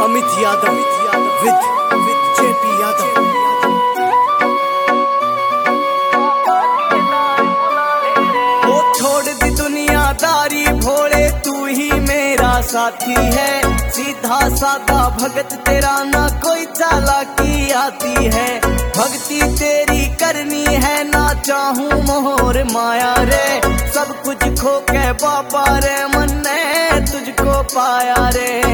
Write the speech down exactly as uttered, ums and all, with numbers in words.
Amit Yadav with with JP Yadav. वो छोड़ दी दुनियादारी भोले, तू ही मेरा साथी है। सीधा सादा भगत तेरा, ना कोई चालाकी आती है। भक्ति तेरी करनी है, ना चाहूं मोहर माया रे। सब कुछ खो के बाबा रे, मन ने तुझको पाया रे।